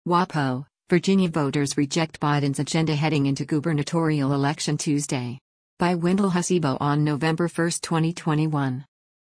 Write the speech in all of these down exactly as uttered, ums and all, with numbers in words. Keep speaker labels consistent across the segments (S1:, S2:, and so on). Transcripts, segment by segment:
S1: WAPO, Virginia voters reject Biden's agenda heading into gubernatorial election Tuesday. By Wendell Hasibo on November first, twenty twenty-one.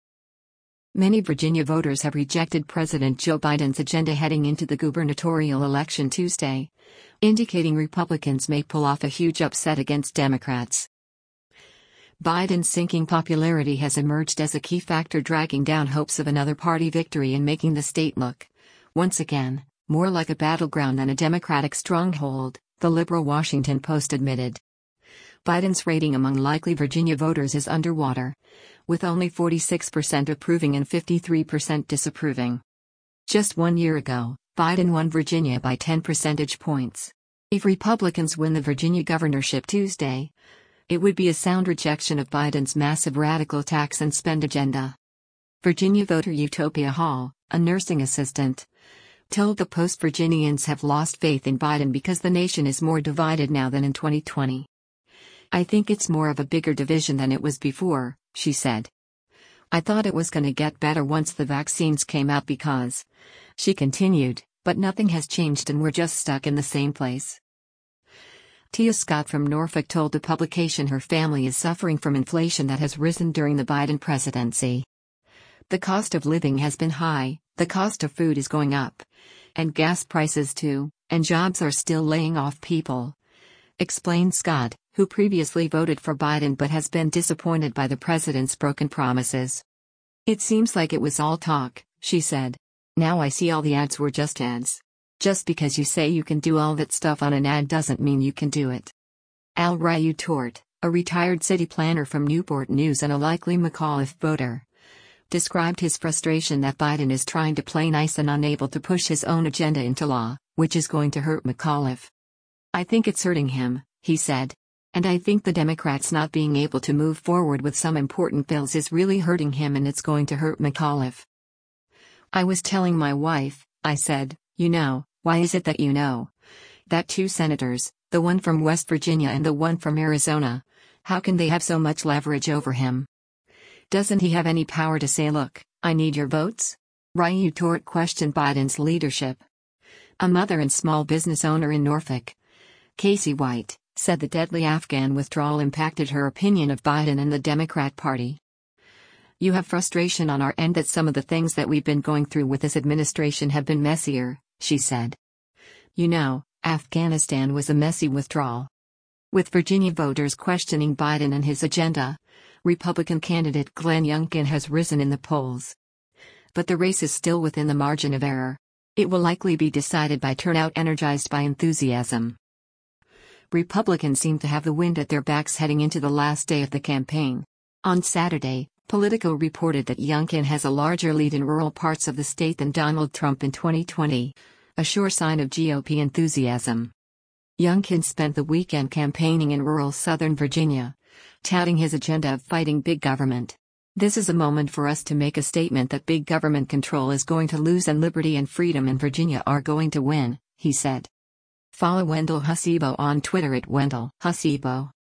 S1: Many Virginia voters have rejected President Joe Biden's agenda heading into the gubernatorial election Tuesday, indicating Republicans may pull off a huge upset against Democrats. Biden's sinking popularity has emerged as a key factor dragging down hopes of another party victory and making the state look, once again, more like a battleground than a Democratic stronghold, the liberal Washington Post admitted. Biden's rating among likely Virginia voters is underwater, with only forty-six percent approving and fifty-three percent disapproving. Just one year ago, Biden won Virginia by ten percentage points. If Republicans win the Virginia governorship Tuesday, it would be a sound rejection of Biden's massive radical tax and spend agenda. Virginia voter Utopia Hall, a nursing assistant, told the Post Virginians have lost faith in Biden because the nation is more divided now than in twenty twenty. I think it's more of a bigger division than it was before, she said. I thought it was going to get better once the vaccines came out because, she continued, but nothing has changed and we're just stuck in the same place. Tia Scott from Norfolk told the publication her family is suffering from inflation that has risen during the Biden presidency. The cost of living has been high, the cost of food is going up. And gas prices too, and jobs are still laying off people, explained Scott, who previously voted for Biden but has been disappointed by the president's broken promises. It seems like it was all talk, she said. Now I see all the ads were just ads. Just because you say you can do all that stuff on an ad doesn't mean you can do it. Al Ryu-Tort, a retired city planner from Newport News and a likely McAuliffe voter, described his frustration that Biden is trying to play nice and unable to push his own agenda into law, which is going to hurt McAuliffe. I think it's hurting him, he said. And I think the Democrats not being able to move forward with some important bills is really hurting him and it's going to hurt McAuliffe. I was telling my wife, I said, you know, why is it that you know that two senators, the one from West Virginia and the one from Arizona, how can they have so much leverage over him? Doesn't he have any power to say, look, I need your votes? Ryu-Tort questioned Biden's leadership. A mother and small business owner in Norfolk, Casey White, said the deadly Afghan withdrawal impacted her opinion of Biden and the Democrat Party. You have frustration on our end that some of the things that we've been going through with this administration have been messier, she said. You know, Afghanistan was a messy withdrawal. With Virginia voters questioning Biden and his agenda, Republican candidate Glenn Youngkin has risen in the polls. But the race is still within the margin of error. It will likely be decided by turnout energized by enthusiasm. Republicans seem to have the wind at their backs heading into the last day of the campaign. On Saturday, Politico reported that Youngkin has a larger lead in rural parts of the state than Donald Trump in twenty twenty, a sure sign of G O P enthusiasm. Youngkin spent the weekend campaigning in rural Southern Virginia, touting his agenda of fighting big government. This is a moment for us to make a statement that big government control is going to lose and liberty and freedom in Virginia are going to win, he said. Follow Wendell Hasibo on Twitter at Wendell Hasibo.